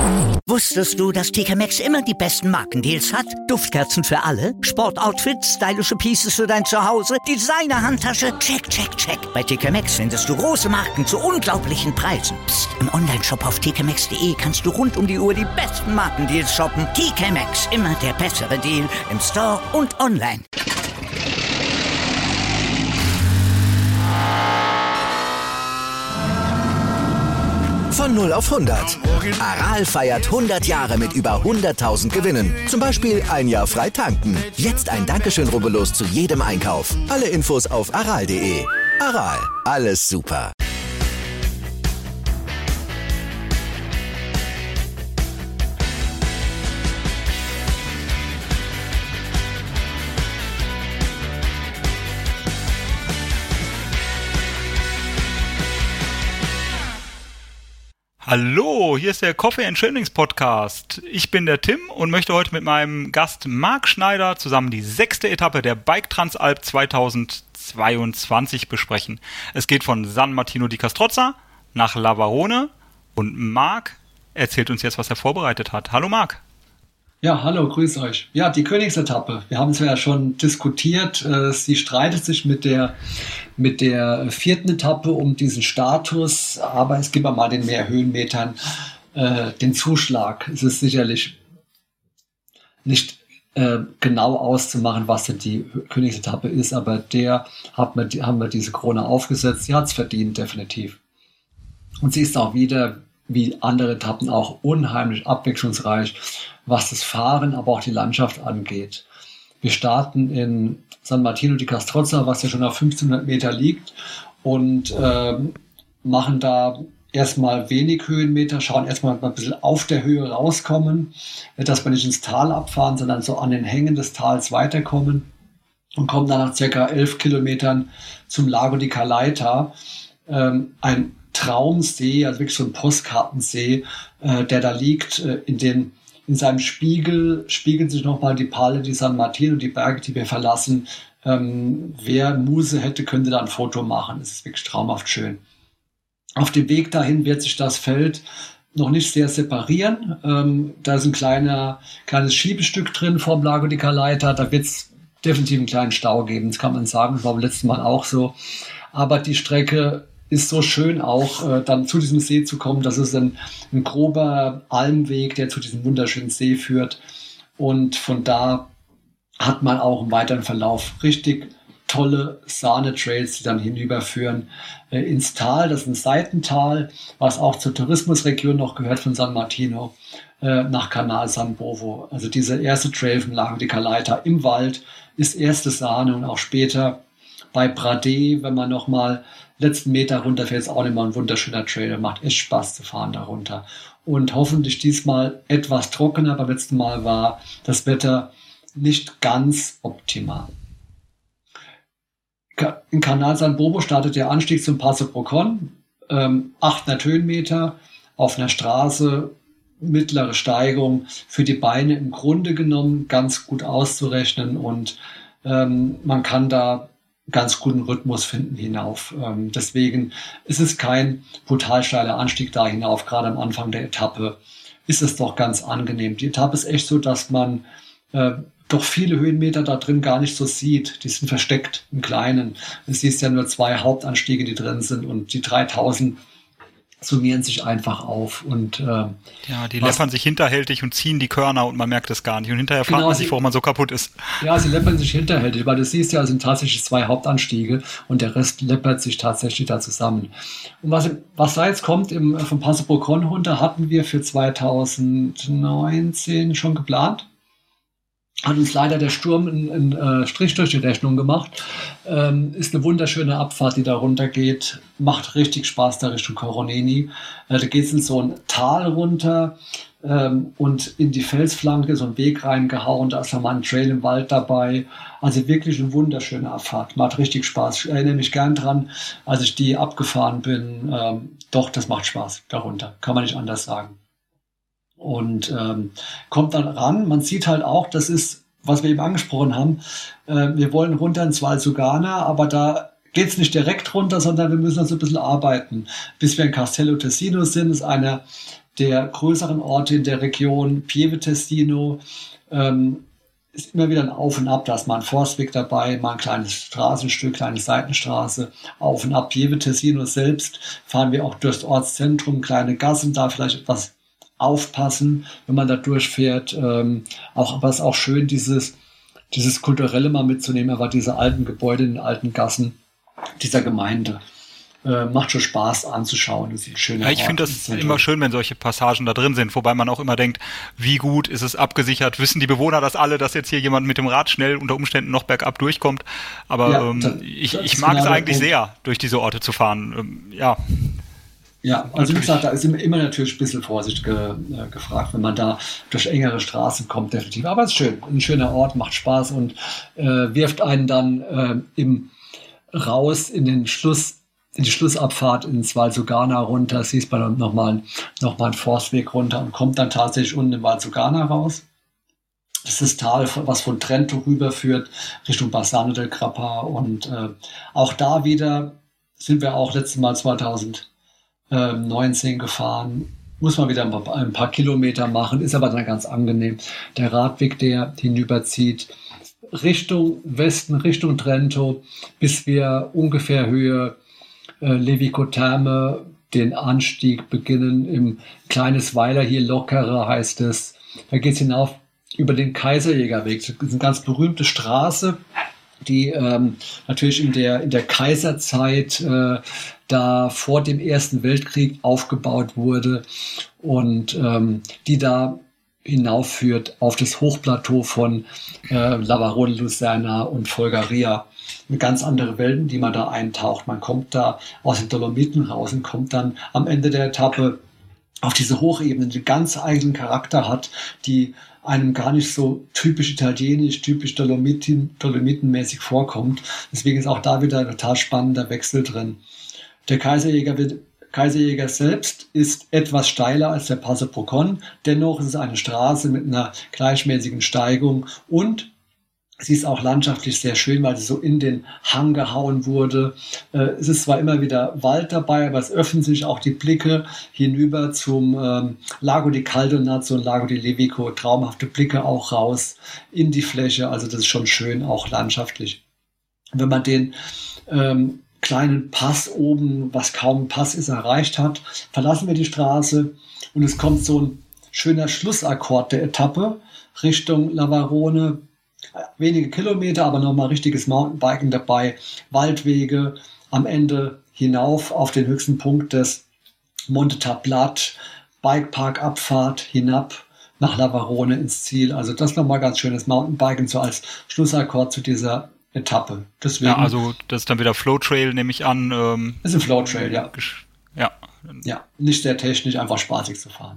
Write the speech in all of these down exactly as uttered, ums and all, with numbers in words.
Wusstest du, dass T K Maxx immer die besten Markendeals hat? Duftkerzen für alle, Sportoutfits, stylische Pieces für dein Zuhause, Designer-Handtasche, check, check, check. Bei T K Maxx findest du große Marken zu unglaublichen Preisen. Psst. Im Onlineshop auf t k maxx punkt d e kannst du rund um die Uhr die besten Markendeals shoppen. T K Maxx, immer der bessere Deal im Store und online. Von null auf hundert. Aral feiert hundert Jahre mit über hunderttausend Gewinnen. Zum Beispiel ein Jahr frei tanken. Jetzt ein Dankeschön, rubbellos zu jedem Einkauf. Alle Infos auf aral punkt de. Aral, alles super. Hallo, hier ist der Coffee and Trainings Podcast. Ich bin der Tim und möchte heute mit meinem Gast Marc Schneider zusammen die sechste Etappe der Bike Transalp zweitausendzweiundzwanzig besprechen. Es geht von San Martino di Castrozza nach Lavarone und Marc erzählt uns jetzt, was er vorbereitet hat. Hallo Marc. Ja, hallo, grüß euch. Ja, die Königsetappe. Wir haben es ja schon diskutiert. Sie streitet sich mit der, mit der vierten Etappe um diesen Status, aber es gibt mal den mehr Höhenmetern äh, den Zuschlag. Es ist sicherlich nicht äh, genau auszumachen, was denn die Königsetappe ist, aber der hat wir, haben wir diese Krone aufgesetzt. Sie hat es verdient, definitiv. Und sie ist auch wieder, wie andere Etappen, auch unheimlich abwechslungsreich, was das Fahren, aber auch die Landschaft angeht. Wir starten in San Martino di Castrozza, was ja schon auf fünfzehnhundert Meter liegt, und äh, machen da erstmal wenig Höhenmeter, schauen erstmal ein bisschen auf der Höhe rauskommen, dass wir nicht ins Tal abfahren, sondern so an den Hängen des Tals weiterkommen und kommen dann nach circa elf Kilometern zum Lago di Calaita, ähm, ein Traumsee, also wirklich so ein Postkartensee, äh, der da liegt, äh, in den In seinem Spiegel spiegeln sich nochmal die Palle di San Martino, die Berge, die wir verlassen. Ähm, wer Muse hätte, könnte da ein Foto machen. Es ist wirklich traumhaft schön. Auf dem Weg dahin wird sich das Feld noch nicht sehr separieren. Ähm, da ist ein kleiner, kleines Schiebestück drin vom Lago di Calaita. Da wird es definitiv einen kleinen Stau geben. Das kann man sagen. Das war beim letzten Mal auch so. Aber die Strecke ist so schön auch, äh, dann zu diesem See zu kommen. Das ist ein, ein grober Almweg, der zu diesem wunderschönen See führt. Und von da hat man auch im weiteren Verlauf richtig tolle Sahne-Trails, die dann hinüberführen äh, ins Tal. Das ist ein Seitental, was auch zur Tourismusregion noch gehört von San Martino, äh, nach Canal San Bovo. Also dieser erste Trail vom Lago di Calaita im Wald ist erste Sahne, und auch später bei Pradé, wenn man nochmal letzten Meter runterfährt, ist auch immer ein wunderschöner Trail. Macht echt Spaß zu fahren darunter. Und hoffentlich diesmal etwas trockener. Beim letzten Mal war das Wetter nicht ganz optimal. In Canal San Bovo startet der Anstieg zum Passo Procon. Ähm, achthundert Höhenmeter auf einer Straße, mittlere Steigung. Für die Beine im Grunde genommen ganz gut auszurechnen. Und ähm, man kann da ganz guten Rhythmus finden hinauf. Ähm, deswegen ist es kein brutal steiler Anstieg da hinauf. Gerade am Anfang der Etappe ist es doch ganz angenehm. Die Etappe ist echt so, dass man äh, doch viele Höhenmeter da drin gar nicht so sieht. Die sind versteckt im Kleinen. Du siehst ja nur zwei Hauptanstiege, die drin sind, und die dreitausend summieren sich einfach auf. Und äh, ja, die läppern sich hinterhältig und ziehen die Körner und man merkt es gar nicht. Und hinterher fragt genau, man sich, warum man so kaputt ist. Ja, sie läppern sich hinterhältig, weil du siehst ja, es sind tatsächlich zwei Hauptanstiege und der Rest läppert sich tatsächlich da zusammen. Und was, was da jetzt kommt, im, vom Passo Procon runter, hatten wir für zweitausendneunzehn schon geplant. Hat uns leider der Sturm einen, einen Strich durch die Rechnung gemacht. Ähm, ist eine wunderschöne Abfahrt, die da runter geht. Macht richtig Spaß da Richtung Coroneni. Äh, da geht es in so ein Tal runter ähm, und in die Felsflanke so einen Weg reingehauen. Da ist nochmal ein Trail im Wald dabei. Also wirklich eine wunderschöne Abfahrt. Macht richtig Spaß. Ich erinnere mich gern dran, als ich die abgefahren bin. Ähm, doch, das macht Spaß darunter. Kann man nicht anders sagen. Und ähm, kommt dann ran. Man sieht halt auch, das ist, was wir eben angesprochen haben, äh, wir wollen runter ins Val Sugana, aber da geht es nicht direkt runter, sondern wir müssen also ein bisschen arbeiten. Bis wir in Castello Tessino sind, ist einer der größeren Orte in der Region, Pieve Testino, ähm, ist immer wieder ein Auf und Ab, da ist mal ein Forstweg dabei, mal ein kleines Straßenstück, kleine Seitenstraße, Auf und Ab. Pieve Testino selbst fahren wir auch durchs Ortszentrum, kleine Gassen, da vielleicht etwas aufpassen, wenn man da durchfährt. Ähm, auch, aber es ist auch schön, dieses, dieses Kulturelle mal mitzunehmen, aber diese alten Gebäude in den alten Gassen dieser Gemeinde. Äh, macht schon Spaß anzuschauen. Das ist ein schöner Ja, ich Ort finde im das Zentrum. immer schön, wenn solche Passagen da drin sind, wobei man auch immer denkt, wie gut ist es abgesichert, wissen die Bewohner das alle, dass jetzt hier jemand mit dem Rad schnell unter Umständen noch bergab durchkommt, aber Ja, ähm, das- ich, das ich ist mag genau es der eigentlich Punkt. sehr, durch diese Orte zu fahren. Ähm, ja, Ja, also wie Natürlich. gesagt, da ist immer immer natürlich ein bisschen Vorsicht ge, äh, gefragt, wenn man da durch engere Straßen kommt, definitiv. Aber es ist schön, ein schöner Ort, macht Spaß und äh, wirft einen dann äh, im raus in den Schluss, in die Schlussabfahrt ins Val Sugana runter, siehst man nochmal noch mal einen Forstweg runter und kommt dann tatsächlich unten im Val Sugana raus. Das ist das Tal, was von Trento rüberführt Richtung Bassano del Grappa und äh, auch da wieder sind wir auch letztes Mal zwanzig neunzehn gefahren. Muss man wieder ein paar, ein paar Kilometer machen, ist aber dann ganz angenehm. Der Radweg, der hinüberzieht, Richtung Westen, Richtung Trento, bis wir ungefähr Höhe äh, Levico Terme den Anstieg beginnen. Im kleines Weiler hier, Lockerer heißt es. Da geht es hinauf über den Kaiserjägerweg. Das ist eine ganz berühmte Straße, die ähm, natürlich in der, in der Kaiserzeit äh, da vor dem Ersten Weltkrieg aufgebaut wurde und ähm, die da hinaufführt auf das Hochplateau von äh, Lavarone, Lucerna und Folgaria. Eine ganz andere Welt, in die man da eintaucht. Man kommt da aus den Dolomiten raus und kommt dann am Ende der Etappe auf diese Hochebene, die ganz eigenen Charakter hat, die einem gar nicht so typisch italienisch, typisch Dolomiten, Dolomitenmäßig vorkommt. Deswegen ist auch da wieder ein total spannender Wechsel drin. Der Kaiserjäger, wird, Kaiserjäger selbst ist etwas steiler als der Passo Procon. Dennoch ist es eine Straße mit einer gleichmäßigen Steigung und sie ist auch landschaftlich sehr schön, weil sie so in den Hang gehauen wurde. Äh, es ist zwar immer wieder Wald dabei, aber es öffnen sich auch die Blicke hinüber zum ähm, Lago di Caldonazzo und Lago di Levico. Traumhafte Blicke auch raus in die Fläche. Also das ist schon schön, auch landschaftlich. Wenn man den ähm, kleinen Pass oben, was kaum ein Pass ist, erreicht hat, verlassen wir die Straße und es kommt so ein schöner Schlussakkord der Etappe Richtung Lavarone. Wenige Kilometer, aber nochmal richtiges Mountainbiken dabei, Waldwege, am Ende hinauf auf den höchsten Punkt des Monte Tablat, Bikepark-Abfahrt hinab nach Lavarone ins Ziel. Also das nochmal ganz schönes Mountainbiken, so als Schlussakkord zu dieser Etappe. Deswegen ja, also das ist dann wieder Flowtrail, nehme ich an. Ähm, ist ein Flowtrail, ja. Ja. Ja, nicht sehr technisch, einfach spaßig zu fahren.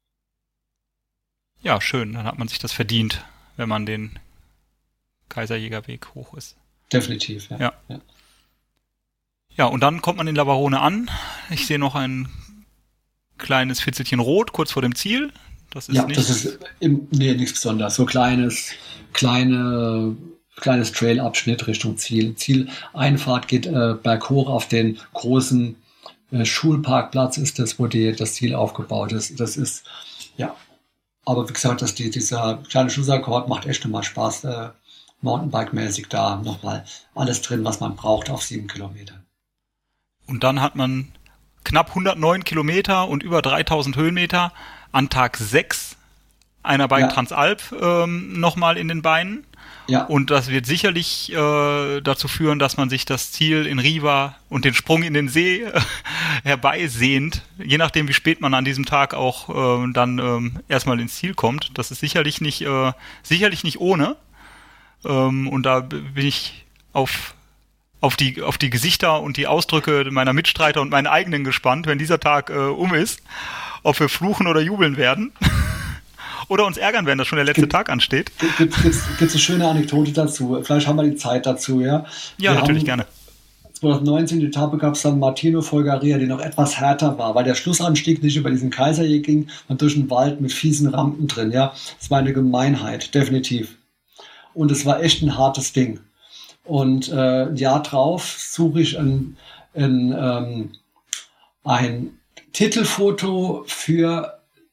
Ja, schön, dann hat man sich das verdient, wenn man den Kaiserjägerweg hoch ist. Definitiv, ja. Ja. ja. Ja, und dann kommt man in Lavarone an. Ich sehe noch ein kleines Fitzelchen rot kurz vor dem Ziel. Das ist ja, nicht... das ist im, nee, nichts Besonderes. So kleines, kleine, kleines Trailabschnitt Richtung Ziel. Zieleinfahrt geht äh, berghoch auf den großen äh, Schulparkplatz ist das, wo die, das Ziel aufgebaut ist. Das ist, ja. Aber wie gesagt, dass die, dieser kleine Schlussakkord macht echt nochmal Spaß. Äh, Mountainbike-mäßig da nochmal alles drin, was man braucht auf sieben Kilometern. Und dann hat man knapp hundertneun Kilometer und über dreitausend Höhenmeter an Tag sechs einer Bike Ja. Transalp ähm, nochmal in den Beinen. Ja, Und das wird sicherlich äh, dazu führen, dass man sich das Ziel in Riva und den Sprung in den See äh, herbeisehnt, je nachdem, wie spät man an diesem Tag auch äh, dann ähm, erstmal ins Ziel kommt. Das ist sicherlich nicht, äh, sicherlich nicht ohne. Ähm, und da bin ich auf, auf, die, auf die Gesichter und die Ausdrücke meiner Mitstreiter und meinen eigenen gespannt, wenn dieser Tag äh, um ist, ob wir fluchen oder jubeln werden. Oder uns ärgern, wenn das schon der letzte Gibt- Tag ansteht. gibt es eine schöne Anekdote dazu. Vielleicht haben wir die Zeit dazu, ja? Ja, Wir natürlich haben, gerne. zwanzig neunzehn die Etappe gab es dann Martino Folgaria, die noch etwas härter war, weil der Schlussanstieg nicht über diesen Kaiserjäger ging, sondern durch den Wald mit fiesen Rampen drin. Ja, es war eine Gemeinheit, definitiv. Und es war echt ein hartes Ding. Und äh, ein Jahr drauf suche ich ein, ein, ähm, ein Titelfoto für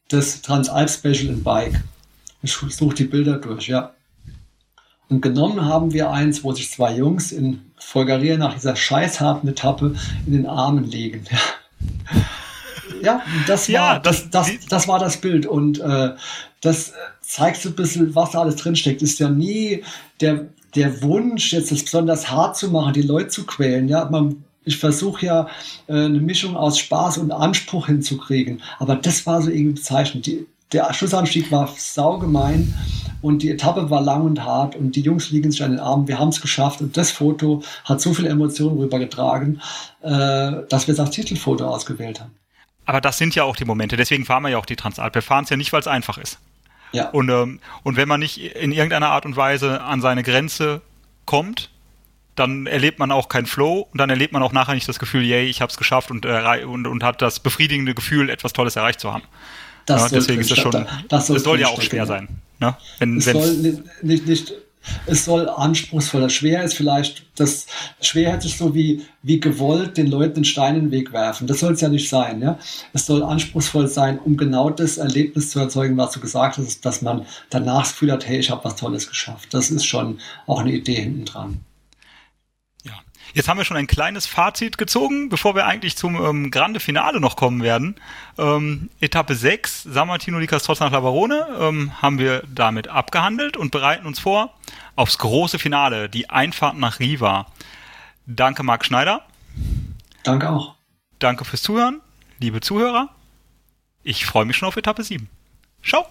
das Transalp Special in Bike. Ich suche die Bilder durch, ja. Und genommen haben wir eins, wo sich zwei Jungs in Folgeria nach dieser scheißharten Etappe in den Armen liegen. Ja, das war, ja, das, das, das, das war das Bild. Und äh, das zeigt so ein bisschen, was da alles drinsteckt. Ist ja nie der, der Wunsch, jetzt das besonders hart zu machen, die Leute zu quälen. Ja, man, ich versuche ja äh, eine Mischung aus Spaß und Anspruch hinzukriegen. Aber das war so irgendwie bezeichnend. Die, der Schlussanstieg war saugemein und die Etappe war lang und hart und die Jungs liegen sich an den Armen. Wir haben es geschafft und das Foto hat so viele Emotionen rübergetragen, äh, dass wir es als Titelfoto ausgewählt haben. Aber das sind ja auch die Momente, deswegen fahren wir ja auch die Transalp. Wir fahren es ja nicht, weil es einfach ist. Ja. Und, ähm, und wenn man nicht in irgendeiner Art und Weise an seine Grenze kommt, dann erlebt man auch keinen Flow und dann erlebt man auch nachher nicht das Gefühl, yay, ich habe es geschafft und, äh, und, und hat das befriedigende Gefühl, etwas Tolles erreicht zu haben. Das ja, deswegen ist das schon, das soll, das soll ja auch schwer sein. Ne? Wenn, es soll nicht, nicht, nicht, es soll anspruchsvoller. Schwer ist vielleicht, das schwer hätte es so wie, wie gewollt den Leuten den Stein in den Weg werfen. Das soll es ja nicht sein. Ja? Es soll anspruchsvoll sein, um genau das Erlebnis zu erzeugen, was du gesagt hast, dass man danach das Gefühl hat, hey, ich habe was Tolles geschafft. Das ist schon auch eine Idee hinten dran. Jetzt haben wir schon ein kleines Fazit gezogen, bevor wir eigentlich zum ähm, Grande Finale noch kommen werden. Ähm, Etappe sechs, San Martino di Castro nach Lavarone, ähm, haben wir damit abgehandelt und bereiten uns vor aufs große Finale, die Einfahrt nach Riva. Danke, Marc Schneider. Danke auch. Danke fürs Zuhören, liebe Zuhörer. Ich freue mich schon auf Etappe sieben. Ciao.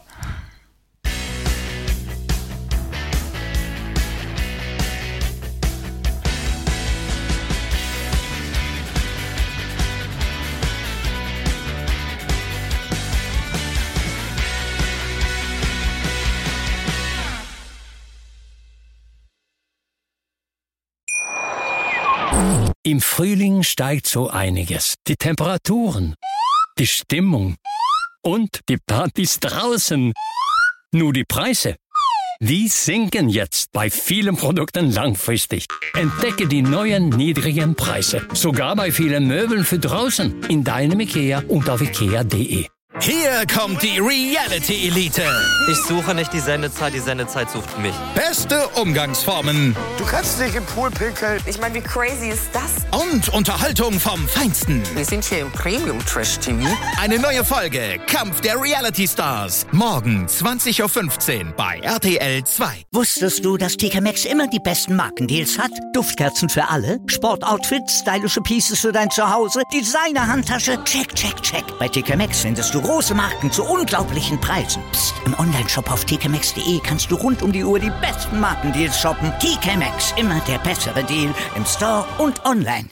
Im Frühling steigt so einiges. Die Temperaturen, die Stimmung und die Partys draußen. Nur die Preise, die sinken jetzt bei vielen Produkten langfristig. Entdecke die neuen niedrigen Preise. Sogar bei vielen Möbeln für draußen. In deinem IKEA und auf ikea punkt de. Hier kommt die Reality-Elite. Ich suche nicht die Sendezeit, die Sendezeit sucht mich. Beste Umgangsformen. Du kannst nicht im Pool pinkeln. Ich meine, wie crazy ist das? Und Unterhaltung vom Feinsten. Wir sind hier im Premium-Trash-T V. Eine neue Folge, Kampf der Reality-Stars. Morgen zwanzig Uhr fünfzehn bei R T L zwei. Wusstest du, dass T K Maxx immer die besten Markendeals hat? Duftkerzen für alle, Sportoutfits, stylische Pieces für dein Zuhause, Designer-Handtasche, check, check, check. Bei T K Maxx findest du große Marken zu unglaublichen Preisen. Psst. Im Onlineshop auf t k maxx punkt de kannst du rund um die Uhr die besten Markendeals shoppen. T K Maxx, immer der bessere Deal im Store und online.